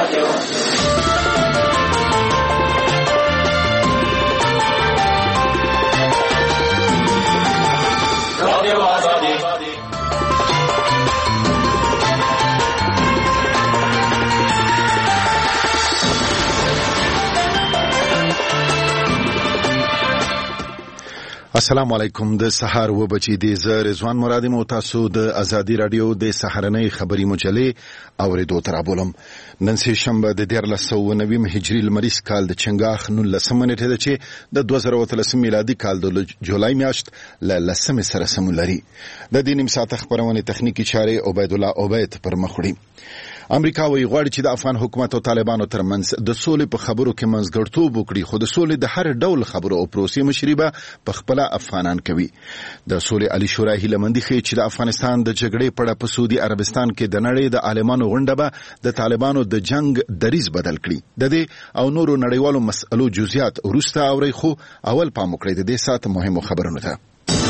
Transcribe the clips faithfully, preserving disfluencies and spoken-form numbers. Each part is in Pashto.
السلام علیکم. د سحر و بچی دی ز رضوان مرادی مو تاسو د ازادي رادیو د سحرنۍ خبری مجلې اوریدو تر بولم. نن سه شنبه د ډیر لسو نویم هجری لمریز کال د چنګاخ نو لسمه نیټه ده چې د دوه زره وتلس میلادي کال د جولای میاشت ل لسمه سره سمون لري. د دې نیم ساعت خبرونه تخنیکی چارې عبید الله عبید پر مخړي. امریکا وی غواړي چې د افغان حکومت او طالبانو ترمنځ د سولې په خبرو کې منځګړتوب وکړي، خو د سولې د هر ډول خبرو او پروسې مشربه په خپل افغانان کوي. د سولې علي شورا هیله مندي خي چې د افغانستان د جګړې په اړه په سعودي عربستان کې د نړۍ د عالمانو غونډه به د طالبانو د جنگ دریز بدل کړي. د دې او نورو نړیوالو مسئلو جزئیات ورسته اوري، خو اول پام وکړئ د دې ساعت مهمو خبرونو ته.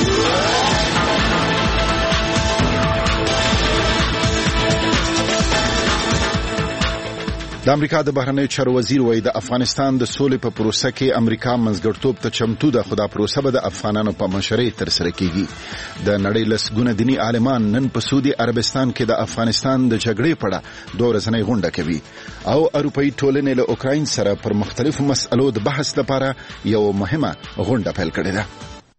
د امریکا د بهرنیو چارو وزیر وایي د افغانستان د سولې په پروسه کې امریکا منځګړتوب ته چمتو ده، خو دا پروسه به د افغانانو په مشرۍ تر سره کیږي. د نړۍ لسګونه دیني عالمان نن په سعودي عربستان کې د افغانستان د جګړې په اړه دوه ورځنۍ غونډه کوي او اروپایي ټولنې له اوکراین سره پر مختلفو مسئلو د بحث لپاره یو مهمه غونډه پیل کړې ده.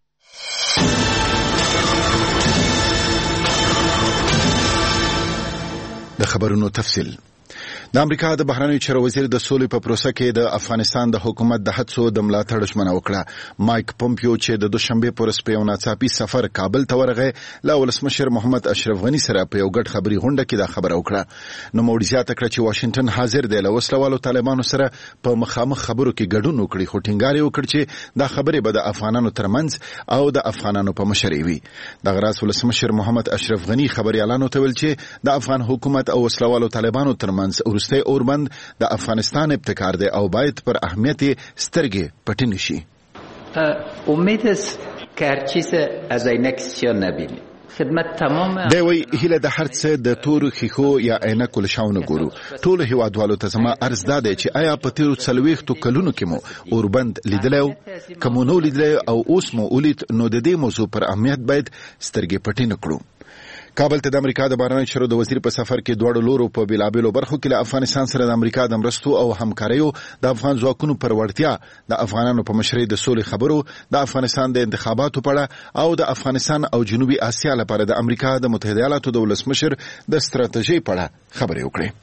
د خبرونو تفصیل. د امریکا د بهرنیو چارو وزیر د سولې په پروسه کې د افغانستان د حکومت د هڅو د ملاتړ ژمنه وکړه. مایک پومپیو چې د دوشنبه پر ورځ په یو ناڅاپي سفر کابل ته ورغی، له ولسمشر محمد اشرف غنی سره په یو ګډ خبري غونډه کې دا خبره وکړه. نو موږ زیاته کړه چې واشنگټن حاضر دی له وسلوالو طالبانو سره په مخامخ خبرو کې ګډون وکړي، خو ټینګار یې وکړ چې دا خبره به د افغانانو ترمنځ او د افغانانو په مشرۍ وي. د غراس ولسمشر محمد اشرف غنی خبريالانو ته ویل چې د افغان حکومت او وسلوالو طالبانو ترمنځ ورسته اوربند د افغانستان ابتکار دی او باید پر اهمیت سترګې پټې نشي. امید است که هر چیز از عینک سیاه نبینیم. خدمت تمام دی وی هیله د هر څه د تور خیخو یا عینکو لشاونه ګورو. ټول هیوادوالو ته زما عرض ده چې آیا په تیرو څلوېښتو کلونو کې مو اوربند لیدلی کوم نو لیدلی او اوس مو ولید، نو د دې موضوع پر اهمیت باید سترګې پټې نکړو. کابل ته د امریکا د بهرنیو چارو د وزیر په سفر کې دواړو لورو په بیلابیلو برخو کې له افغانستان سره د امریکا د مرستو او همکاریو، د افغان ځواکونو پر وړتیا، د افغانانو په مشرۍ د سولې خبرو، د افغانستان د انتخاباتو په اړه او د افغانستان او جنوبي اسیا لپاره د امریکا د متحده ایالاتو د ولسمشر د ستراتیژۍ په اړه خبرې وکړې.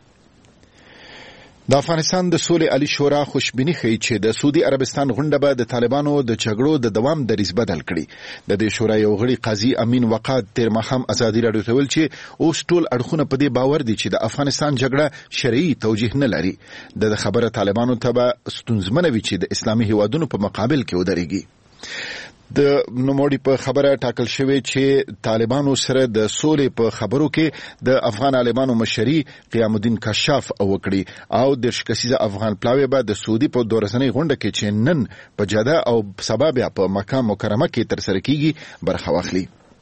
د افغانستان د سولې علي شورا خوشبیني ښیي چې د سعودي عربستان غونډه به د طالبانو د جګړو د دوام دریځ بدل کړي. د دې شورا یو غړي قاضي امین وقاد تیر ماښام ازادي راډیو ته ویل چې اوس ټول اړخونه په دې باور دي چې د افغانستان جګړه شرعي توجیه نه لري. د خبره طالبانو ته به ستونزمنه وي چې د اسلامي هیوادونو په مقابل کې ودرېږي. د نوموړي په خبره ټاکل شوی چې طالبانو سره د سولې په خبرو کې د افغان عالمانو مشري قیام الدین کشاف وکړي او د شکسیزه افغان پلاوی به د سعودي په دورسنۍ غونډه کې چې نن په جده او سبا بیا په مکه مکرمه کې تر سره کیږي برخه واخلي.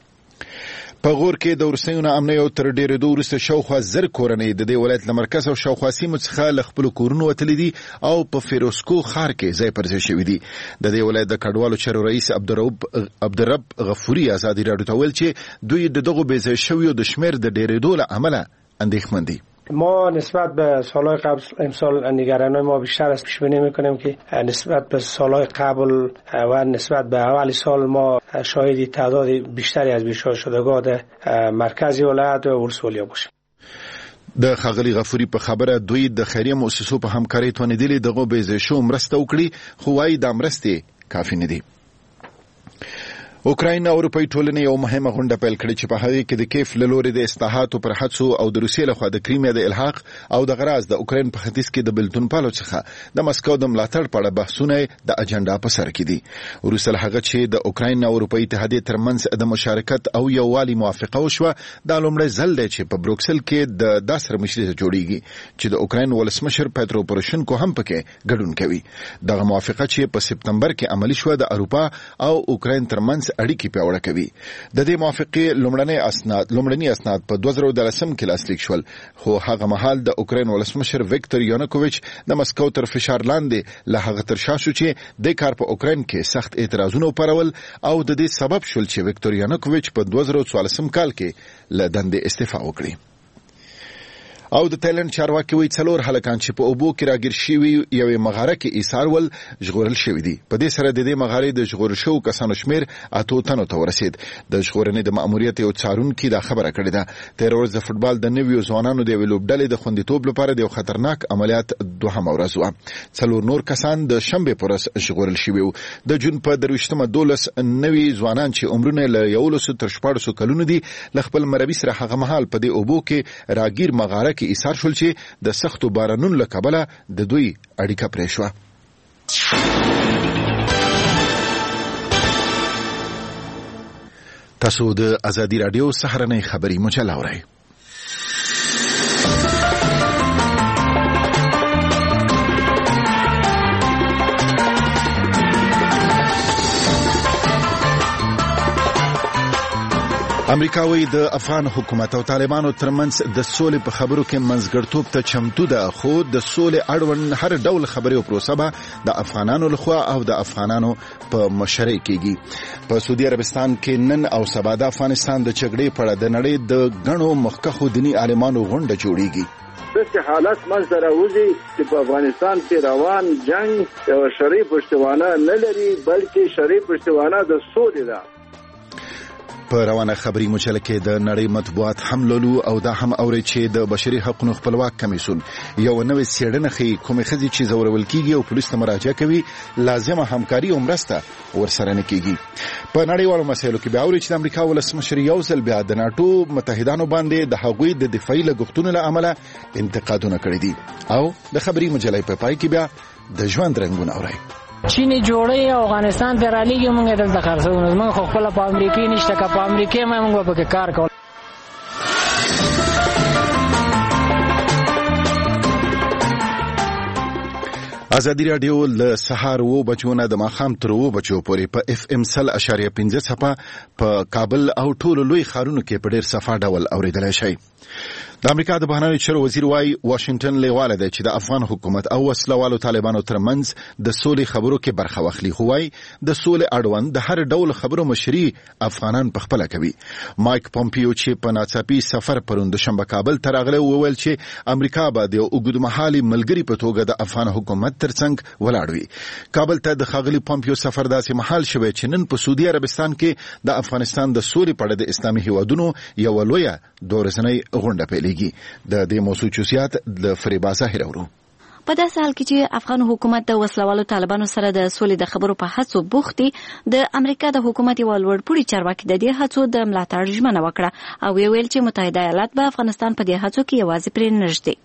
په غور کې د ورسېونه امنیت او تر ډېرې دوه ورسته شاوخوا زر کورنۍ د دې ولایت له مرکز او شاوخوا سیمو څخه له خپلو کورونو وتلي دي او په فیروزکو ښار کې ځای پر ځای شوي دي. د دې ولایت د کډوالو چارو رئیس عبدالرب عبدالرب غفوري ازادي راډیو ته ویل چې دوی د دغو بې ځای شویو د شمېر د ډېرېدو له امله اندېښمن دي. ما نسبت به سالهای قبل امسال نگرانی ما بیشتر است. پیش بینی میکنیم که نسبت به سالهای قبل و نسبت به اول سال ما شاهد تعداد بیشتری از بیشتر شدگان مرکزی ولایت و ولسوالیا باشیم. د ښاغلي غفوري په خبره دوی د خیریه مؤسسو په همکارۍ توانېدلي دغو بې ځای شوو مرسته وکړي، خو وایي دا مرستې کافي نه دي. اوکراین او اروپایي ټولنې یو مهمه غونډه پیل کړې چې په هغې کې د کیف له لورې د اصلاحاتو پر هڅو او د روسیې لخوا د کریمیا د الحاق او د غراز د اوکراین په ختیځ کې د بېلتونپالو څخه د مسکو د ملاتړ په اړه بحثونه د اجنډا په سر کې دي. وروسته له هغه چې د اوکراین او اروپایي اتحادیې ترمنځ د مشارکت او یووالي موافقه وشوه، دا لومړی ځل دی چې په بروکسل کې د دا سرمشري جوړیږي چې د اوکراین ولسمشر پیترو پوروشنکو هم پکې ګډون کوي. دغه موافقه چې په سپتمبر کې عملي شوه د اروپا او اوکراین ترمنځ اړیکې پیاوړې کوي. د دې موافقې لومړنی اسناد لومړنی اسناد په دوه زره دولسم کې لاسلیک شول، خو هغه مهال د اوکراین ولسمشر ویکتور یانوکوویچ د مسکو تر فشار لاندې له هغه تر شا شو چې د کار په اوکراین کې سخت اعتراضونه وپارول او د دې سبب شول چې ویکتور یانوکوویچ په دوه زره څوارلسم کال کې له دندې استعفا وکړي. او د تایلند چارواکي وایي څلور هلکان چې په اوبو کې راګیر شوي یوې مغاره کې ایثار ول ژغورل شوي دي. په دې سره د دې مغارې د ژغورل شوو کسانو شمیر اتو تنو ته ورسید. د ژغورنې د ماموریت یو څارونکي دا خبره کړې ده. تېره ورځ د فوټبال د نویو ځوانانو د یوې لوبډلې د خوندیتوب لپاره د یو خطرناک عملیات دوهمه ورځ وه. څلور نور کسان د شنبې په ورځ ژغورل شوي وو. د جون په درویشتمه دولس نوي ځوانان چې عمرونه له یولسو تر شپاړسو کلونو دي له خپل مربي سره هغه مهال په دې اوبو کې راګیر مغاره کې ایثار شول چې د سختو بارانونو له کبله د دوی اړیکه پرې شوه. تاسو د ازادي راډیو سهارنۍ خبري مجله اورئ. امریکا وایي د افغان حکومت او طالبانو ترمنځ د سولې په خبرو کې منځګړتوب ته چمتو ده، خو د سولې اړوند هر ډول خبرې او پروسه به د افغانانو لخوا او د افغانانو په مشرۍ کېږي. په سعودي عربستان کې نن او سبا د افغانستان د جګړې په اړه د نړۍ د غنو مخکښو دیني عالمانو غونډه جوړیږي. داسې حالت منځته راوځي چې په افغانستان کې روان جنگ یو شرعي پشتوانه نه لري، بلکې شرعي پشتوانه د سولې ده. په روانه خبري مجله کې د نړۍ مطبوعات هم لولو او دا هم اوري چې د بشري حقوقو خپلواک کمیسیون یو نوې څېړنه ښيي کومې ښځې چې ځورول کیږي او پولیس ته مراجعه کوي لازمه همکاري او مرسته ورسره نه کیږي. په نړیوالو مسایلو کې بیا اوري چې د امریکا ولسمشر یو ځل بیا د ناټو متحدانو باندې د هغوی د دفاعي لګښتونو له امله انتقادونه کړي دي. او د خبري مجلې په پای کې بیا د ژوند رنګونه اوري. چینی جوړي افغانستان ته رالیږي، موږ دلته خرڅونه موږ خو خپل په امریکای نشته، که په امریکای موږ په کار کوو. ازادي راډیو له سهار و بجو نه د ماښام تر و بجو پورې په اف ام سل اشاریه پنځه څپه په کابل او ټولو لوی ښارونو کې په ډېر صفا ډول اورېدلی شئ. د امریکا د بهرنیو چارو وزیر وايي واشنگټن لیواله ده چې د افغان حکومت او وسلوالو طالبانو ترمنځ د سولې خبرو کې برخه واخلي، خو وايي د سولې اړوند د هر ډول خبرو مشري افغانان په خپله کوي. مایک پومپیو چې په ناڅاپي سفر پرون دوشنبه کابل ته راغلی وویل چې امریکا به د اوږدمهالي ملګري په توګه د افغان حکومت ترڅنګ ولاړ وي. کابل ته د ښاغلي پومپیو سفر داسې مهال شوی چې نن په سعودي عربستان کې د افغانستان د سولې په اړه د اسلامي هیوادونو یوه لویه دوه ورځنۍ غونډه پیلېږي. د دې موضوع چوسیات د فریبا ظاهر اورو. په داسې حال کې چې افغان حکومت د وسلوالو طالبانو سره د سولې د خبرو په هڅو بوخت دي، د امریکا د حکومت یو لوړپوړي چارواکي د دې هڅو د ملاتړ ژمنه وکړه او ویل چې متحده ایالات به افغانستان په دې هڅو کې یوازې پرې نه ږدي.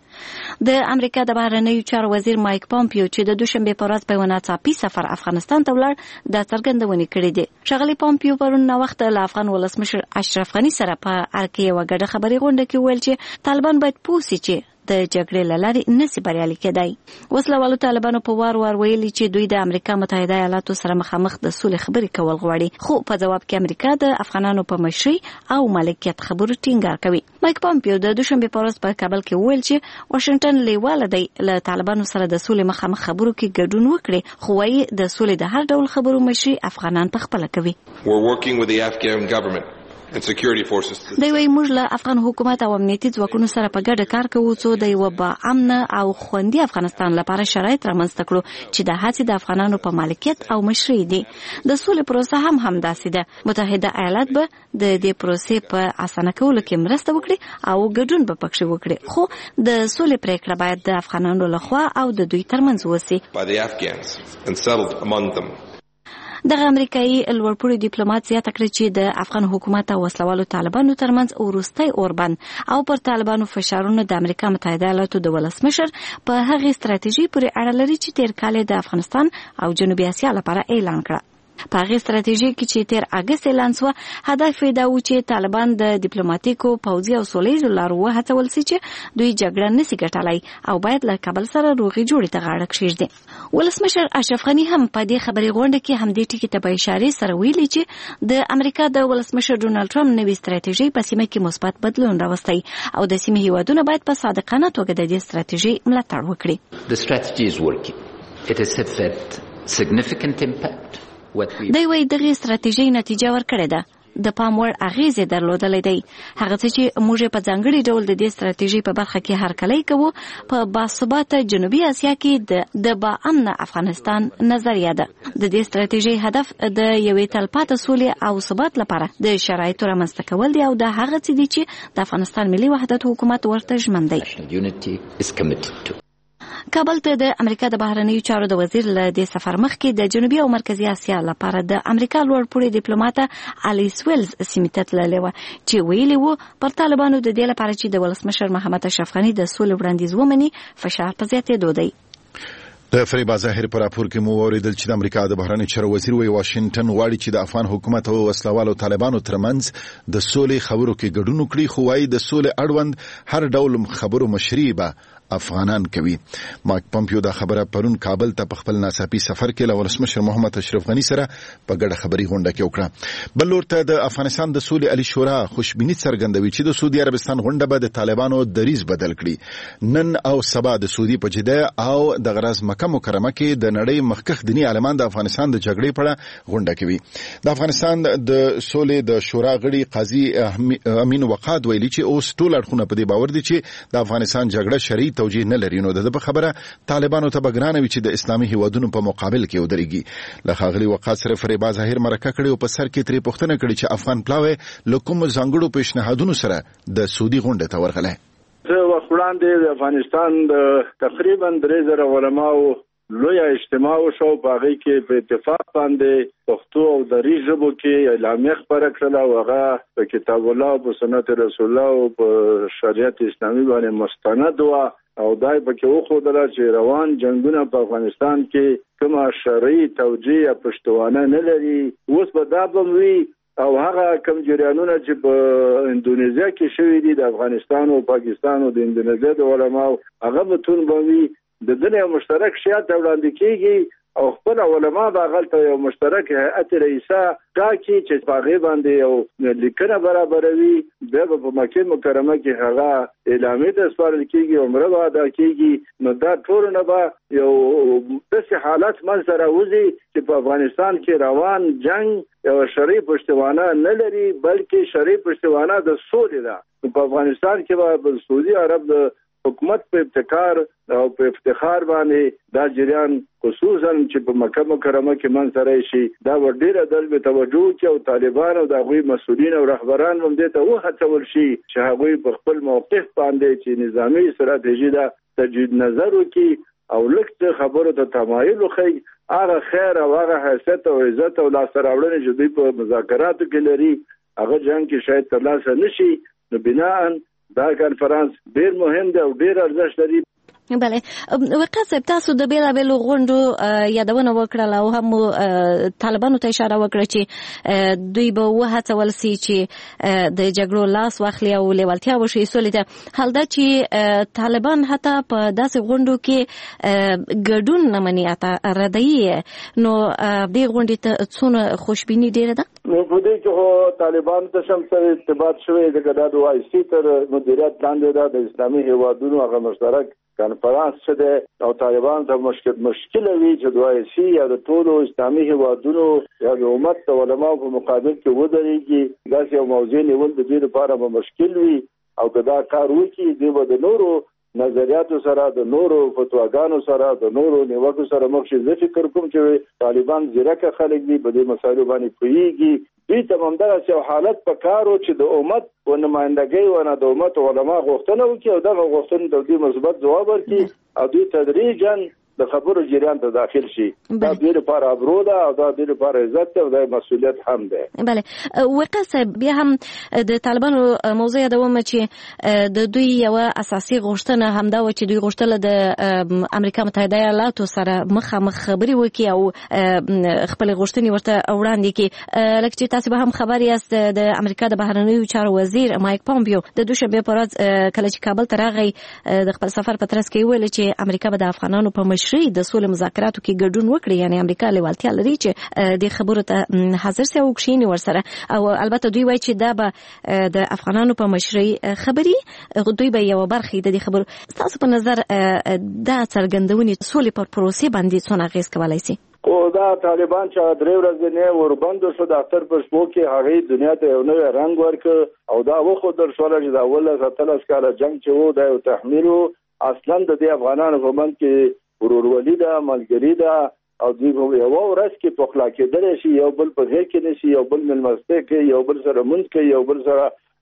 د امریکا د بهرنیو چارو وزیر مایک پومپیو چې د دوشنبه په ورځ په یو ناڅاپي سفر افغانستان ته ولاړ دا څرګندونه کړې ده. ښاغلي پومپیو پرون وخت له افغان ولسمشر اشرف غني سره په ارکه یو غډه خبري غونډه کې ویل چې طالبان باید پوه شي چې د جګړې له لارې نشي بریالي کېدای. وسلوالو طالبانو په وار وار ویلي چې دوی د امریکا متحده ایالاتو سره مخامخ د سولې خبرې کول غواړي، خو په جواب کې امریکا د افغانانو په مشرۍ او مالکیت خبرو ټینګار کوي. مایک پومپیو د دوشنبه په ورځ په کابل کې ویل چې واشنگټن لیواله دی له طالبانو سره د سولې مخامخ خبرو کې ګډون وکړي، خو وايي د سولې د هر ډول خبرو مشري افغانان په خپل کوي. We're working with the Afghan government and security forces. دوی وايي موږ له افغان حکومت او امنیتي ځواکونو سره په ګډه کار کوو څو د یو با امن او خوندي افغانستان لپاره شرایط رامنځته کړو چې د هڅې د افغانانو په مالکیت او مشرۍ دي. د سولې پروسه هم همداسې ده. متحده ایالات به د دې پروسې په اسانه کولو کې مرسته وکړي او ګډون به پکښې وکړي، خو د سولې پریکړه باید د افغانانو لخوا او د دوی ترمنځ وسی. By the Afghans and settled among them. دغه امریکایي لوړپوړي ډیپلوماټ زیاته کړې چې د افغان حکومت او وسلوالو طالبانو ترمنځ وروستی اوربند او پر طالبانو فشارونه د امریکا متحده ایالاتو د ولسمشر په هغې ستراتیژي پورې اړه لري چې تیر کال د افغانستان او جنوبي اسیا لپاره اعلان کړه. په هغه ستراتیژي کې چې تیر اگست اعلان شو هدف دا و چې طالبان د ډیپلوماټیکو پوځي او سولېزو لارو هڅول شي چې دوی جګړه نشي ګټلای او باید له کابل سره روغي جوړې ته غاړه کېږدي. ولسمشر اشرف غني هم په دې خبري غونډه کې همدې ټکي ته په اشاره سره ویلي چې د امریکا د ولسمشر ډونالد ټرمپ نوې ستراتیژي په سیمه کې مثبت بدلون راوستي او د سیمې هیوادونو باید په صادقانه توګه د دې ستراتیژي ملاتړ وکړي. The strategy is working. It has had significant impact. دوی وايي دغه ستراتیژي نتیجه ورکړې ده د پام وړ اغیزې درلودلې دی. هغه څه چې موږ په ځانګړي ډول د دې ستراتیژي په برخه کې هرکلی کوو په باثباته جنوبي اسیا کې د با امن افغانستان نظریه ده. د دې ستراتیژي هدف د یوې تلپاتې سولې او ثبات لپاره د شرایطو رامنځته کول دی او د هغه څه دي چې د افغانستان ملي وحدت حکومت ورته ژمن دی. کابل ته د امریکا د بهرنیو چارو د وزیر له د سفر مخکې د جنوبي او مرکزی اسیا لپاره د امریکا لوړ پوړي ډیپلوماټ الیس ویلز سیمې ته تللی و چې ویلي و پر طالبانو د دې لپاره چې د ولسمشر محمد اشرف غني د سولې وړاندیز ومني فشار په زیاتېدو دی. د فریبا ظاهر پر راپور کې مو اوریدل چې د امریکا د بهرنیو چارو وزیر وی واشنگټن غواړي چې د افغان حکومت او وسلوالو طالبانو ترمنځ د سولې خبرو کې ګډون وکړي، خو وايي د سولې اړوند هر ډول خبرو مشري به افغانان کوي. مایک پمپیو دا خبره پرون کابل ته په خپل ناڅاپي سفر کې له ولسمشر محمد اشرف غني سره په ګډه خبري غونډه کې وکړه. بل لور ته د افغانستان د سولې علي شورا خوشبیني څرګندوي چې د سعودي عربستان غونډه به د طالبانو دریز بدل کړي. نن او سبا د سعودي په جده او د غرض مکه مکرمه کې د نړۍ مخکښ دینی عالمان د افغانستان د جګړې په اړه غونډه کوي. د افغانستان د سولې د شورا غړي قاضي امین وقاد ویلي چې اوس ټول اړخونه په دې باور دي چې د افغانستان جګړه شرعي توجیه نه لري، نو د خبره طالبانو ته بګرانوي چې د اسلامي هیوادونو په مقابل کې ودرېږي. له ښاغلي وقاص سره فریبا ظاهر مرکه کړي او په سر کې ترې پوښتنه کړې چې افغان پلاوی له کوم ځانګړو پیشنهادونو سره د سعودي غونډې ته ورغلی. زه وخت وړاندې د افغانستان د تقریبا درې زره علماو لویه اجتماع وشو، په هغې کې په اتفاق باندې پښتو او دري ژبو کې اعلامیه خپره کړله او هغه په کتاب الله او په سنت رسول الله او په شریعت اسلامي باندې مستند وه او دای پکې وښودله چې روان جنګونه په افغانستان کې کومه شرعي توجیه یا پښتوانه نه لري. اوس به دا به وي او هغه کم جریانونه چې په اندونیزیا کې شوي دي د افغانستان او پاکستان او د اندونیزیا د علماو هغه به تون به وي د دنیا مشترک شیات وړاندې کېږي او خپل علما به هغلته یو مشترک هیئت رئیسه ټاکي چې په هغې باندې یو لیکنه برابروي. بیا به په مکې مکرمه کې هغه اعلامیې ته سپارل کېږي، عمره به ادا کېږي. نو دا ټولونه به یو داسې حالت منځته راوځي چې په افغانستان کې روان جنګ یو شرعي پشتوانه نه لري بلکې شرعي پشتوانه د سولې ده. په افغانستان کې به سعودي عرب د حکومت په ابتکار او په افتخار باندې دا جریان خصوصا چې په مکه مکرمه کې منځته راشي دا به ډېره دلبې توجه وکړي او طالبان او د هغوی مسؤلین او رهبران هم دې ته وهڅول شي چې هغوی په خپل موقف باندې چې نظامي ستراتیژي ده تجدید نظر وکړي او لږ څه خبرو ته تمایل وښیي. هغه خیر او هغه حیثیت او عزت او لاسته راوړنې چې دوی په مذاکراتو کې لري هغه جنګ کې شاید ترلاسه نه شي. نو بناءً دا کانفرنس ډیر مهم دی او ډیر ارزښت لري. بله وقاص صاحب تاسو د بیلابیلو غونډو یادونه وکړله او هم طالبانو ته اشاره وکړه چې دوی به وهڅول سي چې د جګړو لاس واخلي او لیوالتیا وشي سولې ته. حال دا چې طالبان حتی په داسې غونډو کې ګډون نه مني ردوي، نو دې غونډې ته څونه خوشبیني ډېره ده؟ نو په دې کې خو طالبانو ته هم سره ارتباط شوی ځکه دا د وای سي تر مدیریت لاندې ده د اسلامي هیوادونو هغه مشترک کانفرنس څه ده او طالبان ته مشکل مشکل وي چې د وای سي یا د ټولو اسلامي هیوادونو یا د امت د علماو په مقابل کې ودرېږي. داسې یو موضوع نیول د دې لپاره به مشکل وي او که دا کار وکړي دوی به د نورو نظریاتو سره د نورو فتواګانو سره د نورو نیوکو سره مخ شي. زه فکر کوم چې طالبان ځیرکه خلک دي په دې مسایلو باندې پوهېږي. دوی ته همدغسې یو حالت په کار و چې د امت و نمایندګۍ ونه د امت علما غوښتنه وکړي او دغه غوښتنې ته دوی مثبت ځواب ورکړي او دوی تدریجاً د خبرو جریان ته داخل شي دا د لپاره ابرو ده او دا د لپاره عزت او د مسؤلیت هم ده. بله وقا صاحب بیا هم د طالبانو موضوع یادوم چې د دوی یو اساسي غوښتنه همدا و چې دوی غوښتل د امریکا متحده ایالاتو سره مخامخ خبري وکړي او خپل غوښتنې ورته وړاندې کړي. لکه چې تاسو به هم خبر یاست د امریکا د بهرنیو چارو وزیر مایک پومپیو د دوشنبه په ورځ کله چې کابل ته راغی د خپل سفر په ترڅ کې ویل چې امریکا به د افغانانو په مشرۍ د سولې مذاکراتو کې ګډون وکړي، یعنی امریکا لیوالتیا لري چې د خبرو ته حاضر سي او کښینی ورسره. او البته دوی وایي چې دا به د افغانانو په مشرۍ خبري دوی به یو برخه د خبرو. تاسو په نظر دا څرګندونې سولې پر پروسې باندې څونه اغیز کولای شي؟ او دا طالبان چې درې ورځې نه وربند شو د اختر په شپو کې هغه دنیا ته یو نوی رنگ ورکړ او دا وخت در شو چې دا اوله ستلس کاله جنگ چې وو د تحمیل اصلا د دې افغانانو په منځ کې ورورولي ده، ملګری ده او دوی په یو ورځ کې په خلا کېدل شي، یو بل په ځای کې نشي، یو بل ملمسته کوي، یو بل سره مونږ کوي، یو بل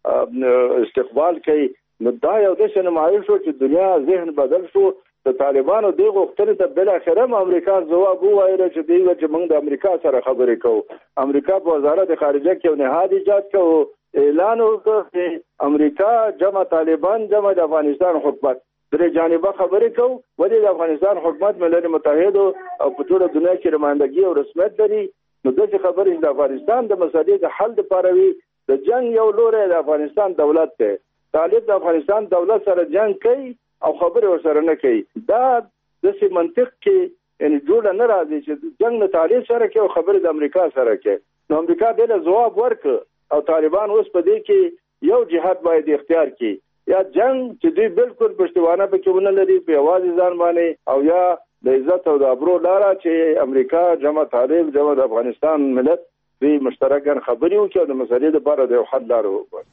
سره استقبال کوي. نو دا یو د شنمایل شو چې دنیا ذهن بدل شو. د طالبانو دغه غوښتنې ته بل اخره امریکا ځواب وویل چې دوی چې موږ د امریکا سره خبرې کوو. امریکا په وزارت خارجه کې یو نهاد ایجاد کړو، اعلان وکړ چې امریکا جمع طالبان جمع د افغانستان حکومت درې جانبه خبرې کوو، ولې د افغانستان حکومت ملل متحد او په ټوله دنیا کې رمانندګي او رسمیت لري. نو دغه خبرې د افغانستان د مسایلو د حل لپاره وي. د جنگ یو لوري د افغانستان دولت دی، طالب د افغانستان دولت سره جنگ کوي او خبرې ورسره نه کوي. دا د سی منطق کې ان جوړ نه راځي چې جنگ نه طالب سره کوي او خبرې د امریکا سره کوي. نو امریکا دله جواب ورکړ او طالبان اوس په دې کې یو جهاد باید اختیار کړي، یا جنگ چې دوی بالکل پښتوانه پکې ونه لري په یوازې ځان باندې، او یا د عزت او د ابرو لاره چې امریکا جمع طالب جمع د افغانستان ملت دوی مشترکاً خبرې وکړي او د مسلې لپاره د یو حل لاره وګوري.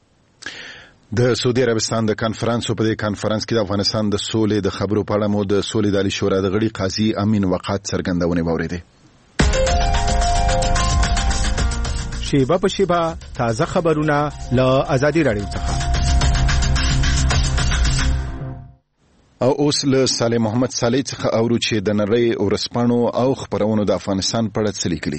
د سعودي عربستان د کانفرنس په دې کانفرنس کې د افغانستان د سولې د خبرو په اړه مو د سولې د عالی شورا د غړي قاضي امین وقات څرګندونه واوریده. شیبه په شیبه تازه خبرونه له ازادي رادیو څخه. او اوس له صالح محمد صالح څخه اورو چې د نړۍ ورسپانو او خبرونو د افغانستان په اړه څه لیکلي.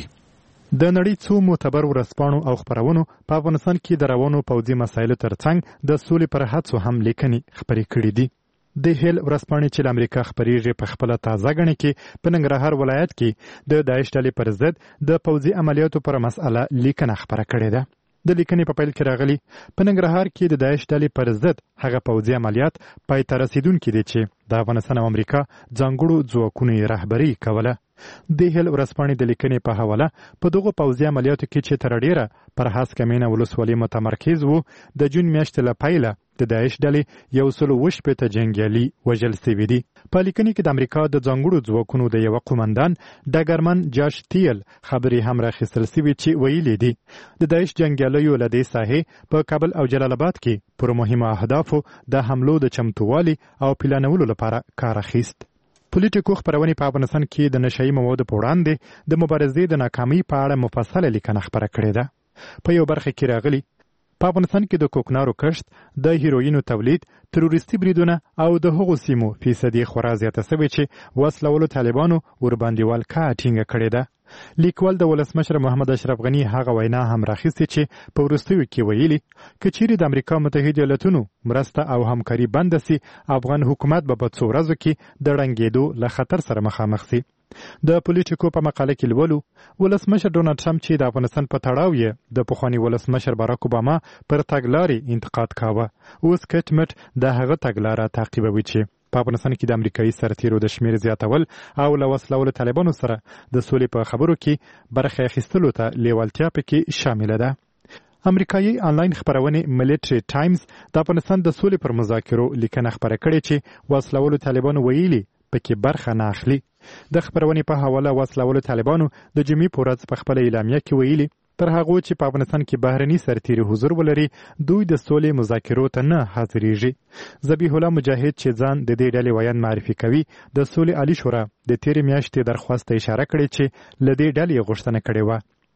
د نړۍ څو معتبر ورسپانو او خبرونو په افغانستان کې د روانو پوځي مسایلو ترڅنګ د سولې پر هڅو هم لیکنې خبرې کړې دي. د هیل ورسپانې چې امریکا خبرېږي په خپل تازه غنې کې په ننګرهار ولایت کې د داعش ډلې پر ضد د پوځي عملیاتو پر مسأله لیکنه خبره کړې ده. د لیکنې په پیل کې راغلي په ننګرهار کې د داعش ډلې پر ضد هغه پوځي عملیات پای ته رسیدونکي دي چې د افغانستان او امریکا ځانګړو ځواکونو یې رهبري کوله. د هیل ورسپانې د لیکنې په حواله په دغو پوځي عملیاتو کې چې تر ډیره پر هسک مینه ولسوالۍ متمرکز وو، د جون میاشتې له پیله د داعش ډلې یو سل اووه شپېته جنګیالي وژل سوي دي. په لیکنې کې د امریکا د ځانګړو ځواکونو د یوه قومندان ډګرمن جاش تیل خبرې هم راخیستل سوي چې ویلي دي د داعش جنګیالیو له دې ساحې په کابل او جلال آباد کې پر مهمو اهدافو د حملو د چمتووالي او پلانولو لپاره کار اخیست. پولیټیکو خبرونې په افغانستان کې د نشایي موادو په وړاندې د مبارزې د ناکامۍ په اړه مفصله لیکنه خبره کړې ده. په یو برخه کې راغلي په افغانستان کې د کوکنارو کښت، د هیروینو تولید، تروریستي بریدونه او د هغو سیمو فیصدي خورا زیاته سوې چې وسلولو طالبانو ورباندې ولکه ټینګه کړې ده. لیکوال د ولسمشر محمد اشرف غني هغه وینا هم راخیستې چې په وروستیو کې ویلي که چیرې د امریکا متحده ایالتونو مرسته او همکاري بنده سي، افغان حکومت به په څو ورځو کې د ړنګېدو له خطر سره مخامخ سي. د پولیټیکو په مقاله کې لولو ولسمشر ډونالد ټرمپ چې د افغانستان په تړاو یې د پخواني ولسمشر باراک اوباما پر تګلارې انتقاد کاوه، اوس کټ مټ د هغه تګلاره تعقیبوي چې په افغانستان کې د امریکایي سرتیرو د شمیر زیاتول او له وسلولو طالبانو سره د سولې په خبرو کې برخه اخیستلو ته لیوالتیا پکې شامله ده. امریکایي آنلاین خبرونه ملیټری ټایمز د افغانستان د سولې پر مذاکرو لیکنه خبره کړې چې وسلولو طالبانو ویلي پکې برخه نه اخلي. د خبرونې په حواله وسلولو طالبانو د جمعې په ورځ په خپله اعلامیه کې ویلي تر هغو چې په افغانستان کې بهرني سرتیري حضور ولري دوی د سولې مذاکرو ته نه حاضرېږي. ذبیح الله مجاهد چې ځان د دې ډلې ویان معرفي کوي د سولې عالي شورا د تېرې میاشتې درخواست ته اشاره کړې چې له دې ډلې غوښتنه کړې وه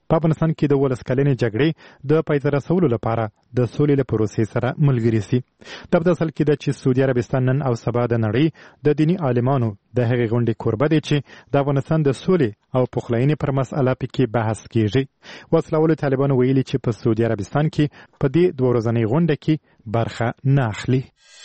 په افغانستان کې د ولس کلنې جګړې د پای ته رسولو لپاره د سولې له پروسې سره ملګري سي. دا په اصل کې د چې سعودي عربستان نن او سبا د نړۍ د دیني عالمانو د هغې غونډې کوربه دی چې د افغانستان د سولې او پخلاینې پر مسأله پکې بحث کیږي. وسلوالو طالبانو ویلي چې په سعودي عربستان کې په دې دوه ورځنۍ غونډه کې برخه نه اخلي.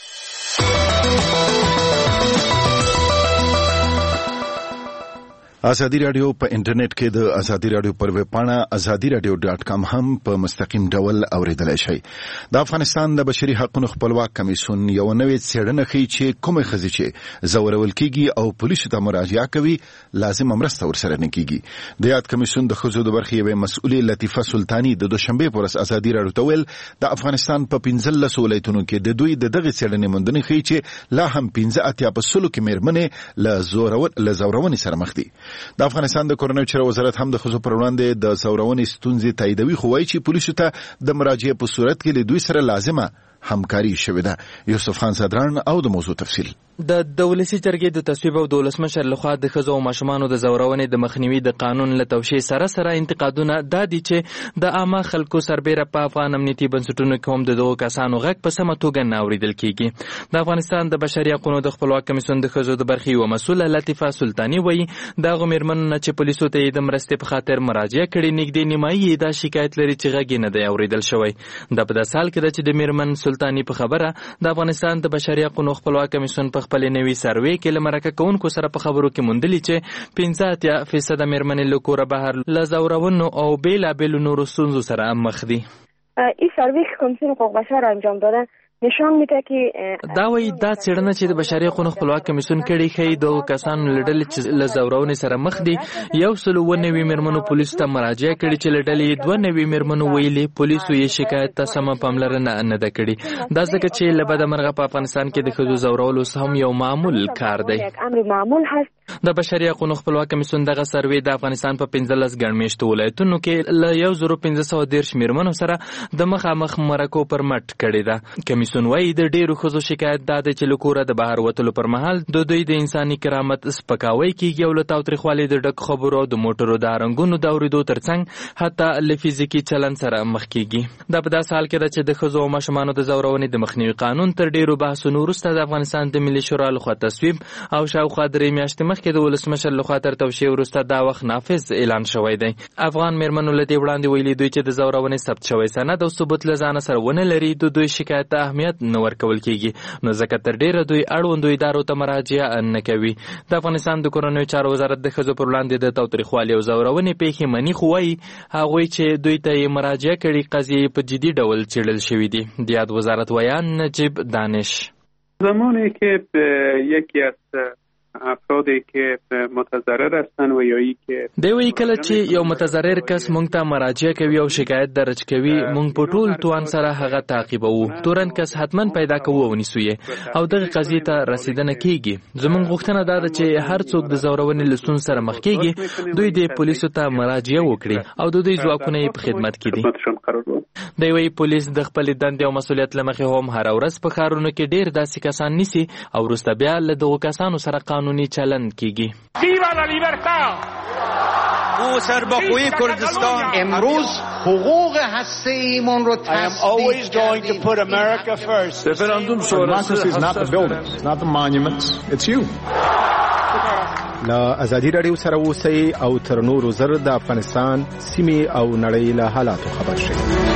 ازادي رادیو په انټرنیټ کې د ازادي رادیو پر ویب پاڼه ازادي رادیو ډاټ کام هم په مستقیم ډول اوریدلای شئ. د افغانستان د بشري حقوقو خپلواک کمیسیون یو نوې څېړنه ښیي چې کومې ښځې چې زورول کیږي او پولیسو ته مراجعه کوي لازم مرسته ورسره نه کیږي. د یاد کمیسیون د ښځو د برخې یوې مسؤلې لطیفه سلطاني د دوشنبه پر ورځ ازادي رادیو ته ویل د افغانستان په پنځلس ولایتونو کې د دوی د دغه څېړنې موندنې ښیي چې لا هم پنځه اتیا په سلو کې مېرمنې له زورول له زورونې سره مخ دي. د افغانستان د کورنیو چارو وزارت هم د ښځو پر وړاندې د زورونې ستونزې تاییدوي، خو وایي چې پولیسو ته د مراجعې په صورت کې له دوی سره لازمه همکاري شوې ده. یوسف خان صدران او د موضوع تفصیل. د دولسي جرګې د تصویب او د ولسمشر لخوا د ښځو او ماشومانو د زورونې د مخنیوي د قانون له توشیح سره سره انتقادونه دا دي چې د عامه خلکو سربیره په افغان امنیتي بنسټونو کې هم د دغو کسانو غږ په سمه توګه نه اورېدل کیږي. د افغانستان د بشري حقوقو د خپلواک کمیسیون د ښځو د برخې یوه مسؤله لطیفه سلطاني وایي د هغو مېرمنو نه چې پولیسو ته یې د مرستې په خاطر مراجعه کړې نږدې نیمایي یې دا شکایت لري چې غږ یې نه دی اورېدل شوی. دا په داسې حال کې ده چې د مېرمن سلطاني په خبره د افغانستان د بشري حقوقو خپلواک کمیسیون په خپلې نوي سروې کې له مرکه کوونکو سره په خبرو کې موندلي چې پنځه اتیا فیصده مېرمنې له کوره بهر له زورونو او بېلابېلو نورو ستونزو سره مخ دي. این سروې که کمیسیون حقوق بشر انجام دادن نشان میده که دا وایي دا څېړنه چې د بشري حقوقو خپلواک کمیسیون کړې ښیي دغو کسانو له ډلې چې له زورونې سره مخ دي یو سل اووه نوي مېرمنو پولیسو ته مراجعه کړې چې له ډلې یې دوه نوي مېرمنو ویلي پولیسو یې شکایت ته سمه پاملرنه نه ده کړې. دا ځکه چې له بده مرغه په افغانستان کې د ښځو زورول اوس هم یو معمول کار دی. امر معمول هست. د بشري حقوقو خپلواک کمیسیون دغه سروې د افغانستان په پنځلس ګڼ مېشتو ولایتونو کې له یو زرو پنځه سوه دېرش مېرمنو سره د مخامخ مرکو پر مټ کړې ده. کمیسیون وایي د ډېرو ښځو شکایت دا دی چې له کوره د بهر وتلو پر مهال د دوی د انساني کرامت سپکاوی کیږي او له تاوتریخوالي د ډک خبرو او د موټرو د هرنګونو د اورېدو ترڅنګ حتی له فزیکي چلند سره مخ کیږي. دا په داسې حال کې ده چې د ښځو او ماشومانو د زورونې د مخنیوي قانون تر ډېرو بحثونو وروسته د افغانستان د ملي شورا لخوا تصویب او شاوخوا درې میاشتې مخکې د ولسمشر لخوا تر توشیح وروسته دا وخت نافذ اعلان شوی دی. افغان مېرمنو له دې وړاندې ویلي دوی چې د زورونې ثبت شوی سند او ثبوت له ځانه سره ونه لري د دوی شکایت ته اهمیت نه ورکول کیږي، نو ځکه تر ډیره دوی اړوندو ادارو ته مراجعه نه کوي. د افغانستان د کورنیو چارو وزارت د ښځو پر وړاندې د تاوتریخوالي او زورونې پیښې مني، خو وایي هغوی چې دوی ته یې مراجعه کړي قضیې په جدي ډول څېړل شوي دي. د یاد وزارت ویان نجیب دانش زمانی که یکی از افرادی که متضرر هستن و یا ای که دی وی کله چې یو متضرر کس مونږ ته مراجعه کوي او شکایت درج کوي مونږ په ټول توان سره هغه تعقیبوو، تورن کس حتما پیدا کوو او نیسو او دغه قضیې ته رسیدنه کیږي. زمونږ غوښتنه دا ده چې هر څوک د زورونې له ستونزو سره مخ کیږي دوی د پولیسو ته مراجعه وکړي او د دوی ځواکونه یې په خدمت کې دي. دی وی پولیس د خپلې دندې او مسؤلیت له مخې هم هره ورځ په ښارونو کې ډېر داسې کسان نیسي او وروسته بیا له دغو کسانو سره قانوني چلند کیږي. ما سرباخوی کردستان امروز حقوق هسته ایمان رو تصدیق کردیم. Referendum democracy is not the buildings, it's not the monuments, it's you. لا ازادي رادیو سره اوسئ او تر نورو زر د افغانستان سیمې او نړۍ له حالاتو خبر شئ.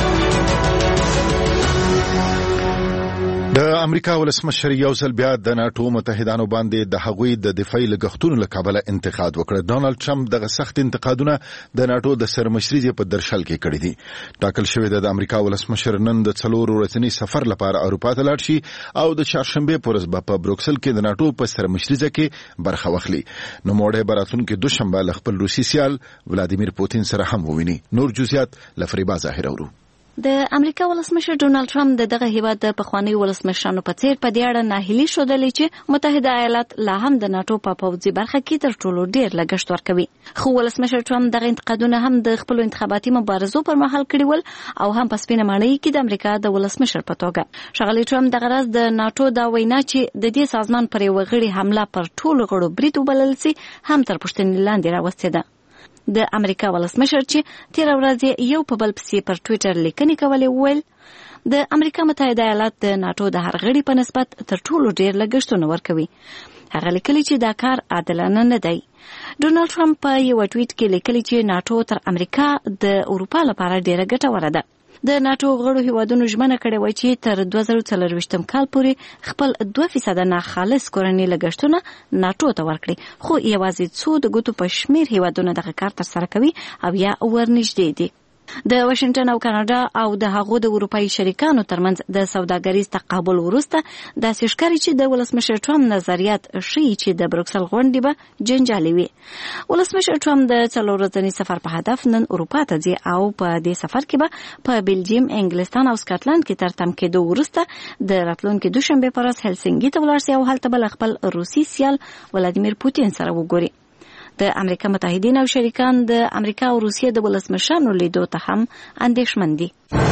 د امریکا ولسمشر یو ځل بیا د ناټو متحدانو باندې د هغوی د دفاعي لګښتونو له کبله انتقاد وکړ. ډونالد ټرمپ دغه سخت انتقادونه د ناټو د سرمشرۍ په درشل کې کړي دي. ټاکل شوی د امریکا ولسمشر نن د څلورو ورځني سفر لپاره اروپا ته لاړ شي او د چهارشنبه په ورځ په بروکسل کې د ناټو په سرمشرۍ کې برخه واخلي. نو موړې براتونکو دوشنبه له خپل روسي سیال ولادیمیر پوتین سره هم وویني. نور جزئیات لفریبا ظاهر اورو. د امریکا ولسمشر ډونالد ټرمپ د دغه هیواد د پخوانی ولسمشرانو په څیر په دې اړه ناهیلي شودلې چې متحده ایالات لا هم د ناټو په پوځي برخه کې تر ټولو ډیر لګښت ورکوي. خو ولسمشر ټرمپ دغه انتقادونه هم د خپل انتخاباتي مبارزو پر مهال کړي ول او هم په سپینه ماڼۍ کې د امریکا د ولسمشر په توګه. ښاغلي ټرمپ دغه ورځ د ناټو دا وینا چې د دې سازمان پر یو غړي حمله پر ټولو غړو برید وبلل سي هم تر پوښتنې لاندې راوستې ده. د امریکا ولسمشر چې تیر ورځ یو په بل پسې پر ټوئیټر لیکنې کولې وویل د امریکا متحده ایالات د ناتو د هر غړي په نسبت تر ټولو ډیر لګښتونه ورکوي. هغه لیکلي چې دا کار عادلانه نه دی. ډونالد ټرمپ په یو ټویټ کې لیکلي چې ناتو تر امریکا د اروپا لپاره ډیره ګټوره ده. د ناتو غړو هیوادونو ژمنه کړې وه چې تر دوه زره څلرویشتم کال پورې خپل دوه فیصده ناخالص کورني لګښتونه ناتو ته ورکړي، خو یوازې څو د ګوتو په شمیر هیوادونه دغه کار ترسره کوي او یا ورنږدې دي. د واشنگټن او کاناډا او د هغو د اروپایي شریکانو ترمنځ د سوداګریز تقابل وروسته داسې ښکاري چې د ولسمشر ټرمپ نظریات ښیي چې د بروکسل غونډې به جنجالي وي. ولسمشر ټرمپ د څلور ورځني سفر په هدف نن اروپا ته ځي او په دې سفر کې به په بلجیم، انګلستان او سکاټلند کې تر تم کېدو وروسته د راتلونکي دوشنبه په ورځ هلسنګي ته ولاړ شي او هلته به له خپل روسي سیال ولادیمیر پوتین سره وګوري. د امریکا متحدین او شریکان د امریکا او روسیې د ولسمشرانو لیدو ته هم اندېښمن دي.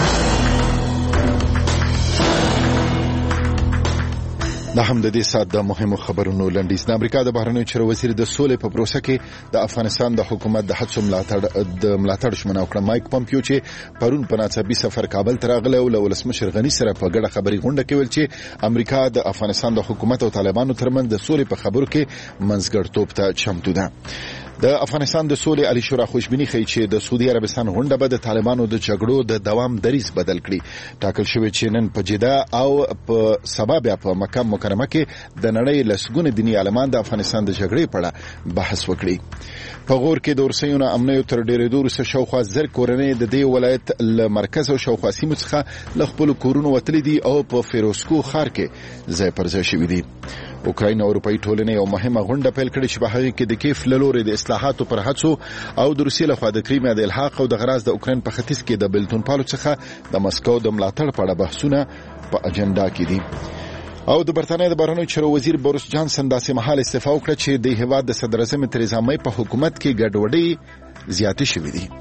دا هم د دې سات د مهمو خبرونو لنډیز. د امریکا د بهرنیو چارو وزیر د سولې په پروسه کې د افغانستان د حکومت د هڅو ملاتړ د ملاتړ ژمنه وکړه. مایک پومپیو چې پرون په ناڅاپي سفر کابل ته راغلی او له ولسمشر غني سره په ګډه خبري غونډه کې ویل چې امریکا د افغانستان د حکومت او طالبانو ترمنځ د سولې په خبرو کې منځګړیتوب ته چمتو ده. د افغانستان د سولې علی شورا خوشبینی ښیي چې د سعودي عربستان غونډه به د طالبانو د جګړو د دوام دریځ بدل کړي. ټاکل شوی چې نن په جده او په سبا بیا په مکه مکرمه کې د نړۍ لسګونه دیني عالمان د افغانستان د جګړې په اړه بحث وکړي. په غور کې د ورسېونو امنیت تر ډېرېدو وروسته شاوخوا زر کورنۍ د دې ولایت له مرکز او شاوخوا سیمو څخه له خپلو کورونو وتلي دي او په فیروزکو ښار کې ځای پر ځای شوي دي. اوکراین او اروپایي ټولنې یو مهمه غونډه پیل کړې چې په هغه کې د کیف له لورې د اصلاحاتو پر هڅو او د روسیې لخوا د کریمیا د الحاق او د غراز د اوکراین په ختیځ کې د بلتون پالو څخه د مسکو د ملاتړ په اړه بحثونه په اجنډا کې دي. او د برتانیې د بهرنیو چارو وزیر بوریس جانسن داسې مهال استعفا وکړه چې د هیواد د صدر اعظم تریزا مې په حکومت کې ګډوډي زیاتې شوې دي.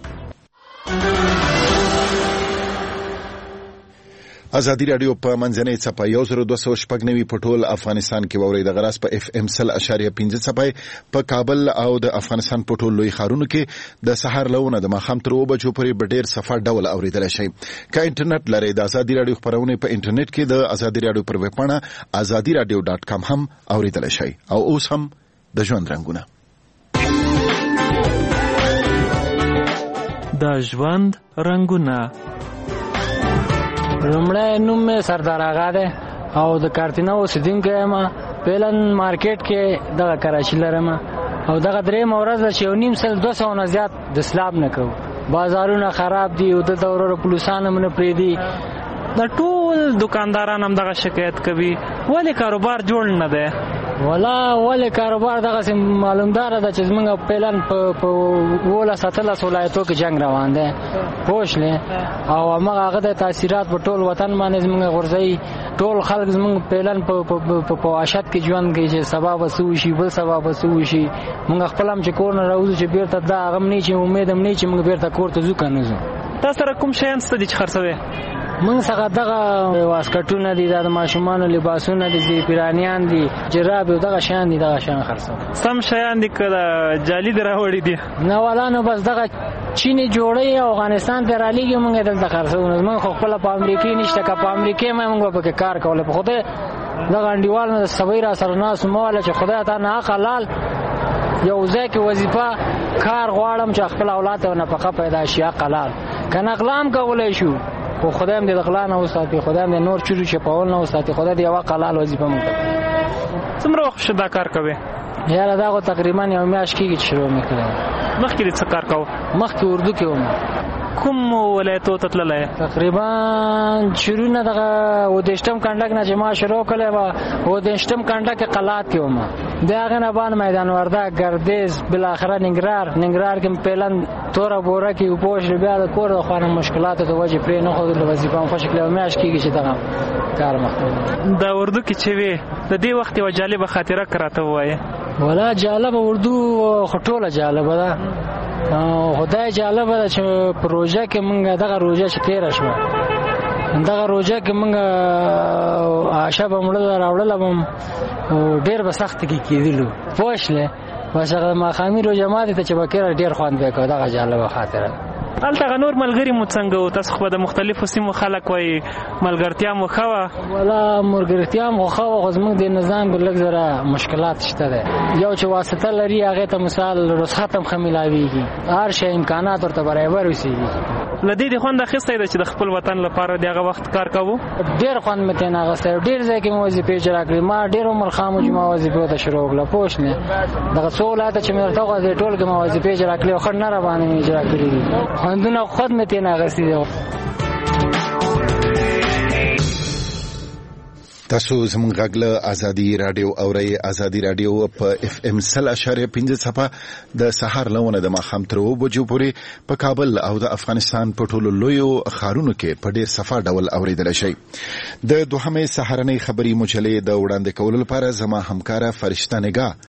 ازادي رادیو په منځنۍ څپه یو زر دوه سوه شپږ نوي په ټول افغانستان کې واورئ. د غراس په اف ام سل اشاریه پنځه څپه په کابل او د افغانستان په ټول لوی ښارونو کې د سحر لونه د ماښام تر اوه بجو پورې په ډېر صفه ډول اورېدلی شئ. که انټرنیټ لرئ د ازادي رادیو خپرونې په انټرنیټ کې د ازادي رادیو پر ویبپاڼه ازادي رادیو ډاټ کام هم اورېدلی شئ. او اوس هم د ژوند رنګونه. د ژوند رنګونه. لومړی نوم مې سردار آغا دی او د کارتینه اوسېدونکی یم. پیلن مارکیټ کې دغه کراچي لرم او دغه درېیمه ورځ ده چې یو نیم سل دوه سوه نه زیات د سلاب نه کوو. بازارونه خراب دي او دلته ورور پولیسان هم نه پرېږدي. د ټول دکانداران هم دغه شکایت کوي ولې کاروبار جوړ نه دی. ولا ولې کاروبار دغسې معلومداره ده چې زمونږ پیلن په اوولس اتلس ولایتو کې جنګ روان دی پوه شلې او همغه هغه د تاثیرات په ټول وطن باندې زمونږ غورځوي. ټول خلک زمونږ پیلن په وحشت کې ژوند کوي چې سبا به څه وشي بل سبا به څه وشي. مونږ خپل هم چې کور نه راوځو چې بیرته دا هغه هم نه چې امید هم نه چې مونږ بیرته کور ته ځو که نه ځو. تا سره کوم شیان شته دي چې خرڅوې؟ موږ څخه دغه واسکټونه دي، د ماشومانو لباسونه دي، پیرانیان دي، جراب او دغه شیان دي. دغه شیان خرڅوم. سم شیان دي که جعلي دې راوړي دي؟ نه والا نو بس دغه چینی جوړی او افغانستان ته رالیږي مونږ دلته خرڅوو. موږ خو خپله په امریکې نشته که په امریکې ما موږ به پکې کار کولی. په خدای دغه انډیوال نه د سبۍ را سره ناست مه واله چې خدای تا نه حق حلال یو ځای کې وظیفه کار غواړم چې خپل اولاد ته نفقه پیدا شي حق حلال. که نغلا هم کولی شو خو خدای هم دې د غلا نه وساتي، خدای هم دې نور چوري چپول نه وساتي، خدای دې یوه حلال وظیفه مونږ ته. څومره وخت دا کار کوې؟ یاره دا خو تقریبا یو میاشت کېږي چې شروع مې کړی. مخکې دې څه کار کوو؟ مخکې اردو کې وم. کوم ولایتو ته تللی؟ تقریبا شروع نه دغه اووه-دېرشتم کنډک نه چې ما شروع کړی وه اووه-دېرشتم کنډک کې قلات کې وم. د هغې نه بعد میدان وردګ، ګردیز، بالاخره ننګرهار. ننګرهار کې پیلن توره بوره کې پوه شو بیا د کور د خوا نه مشکلاتو د وجې پرې نه ښودلو وظیفه هم خوشې کړې. یو میاشت کېږي چې دغه کار مخته د اردو کې چې وې د دې وخت یوه جالبه خاطره که راته ووایې. ولا جالبه اردو خو ټوله جالبه ده. خدای جالبه ده چې پروژه کې مونږ دغه روژه چې تېره شوه دغه روژه کې مونږ عاشه به مړه راوړله به ډېر به سخته کې کېدلو پوه شلې. مشغله ماخامي روزه ماته ته چې بکیر ډیر خوان به کو دا جالبه خاطره. الته نور ملګری مو څنګه او تاسو خو د مختلفو سیمو خلک وای ملګرتیا مو خوا ولا ملګرتیا مو خوا خو زموږ د نظام په لږ زره مشکلات شته ده. یو چې واسطه لري هغه ته مثال رخصت هم خمیلاویږي هر شی امکانات ورته برابر وي. لدې د خوند اخیسته ده چې د خپل وطن لپاره دغه وخت کار کوو. ډیر خوند مته نه غسه ډیر ځکه مو وظیفه اجرا کړې ما ډیر عمر خامو جما وظیفه ته شروع کړه پوښنه دغه څولاته چې مې ورته غوښتل ټول کې ما وظیفه اجرا کړې خو نه را باندې اجرا کړې خوندونه خود مته نه غسې ده. تاسو زموږ غږ له ازادي رادیو اورئ. ازادي رادیو په اف ام سل اشاریه پنځه صفه د سهار لونه د ماښام تر اوو بجو پورې په کابل او د افغانستان په ټولو لویو ښارونو کې په ډیر صفه ډول اوریدل شي. د دوهمې سهارنۍ خبري مجلې د وړاندې کولو لپاره زما همکاره فرشته نگاه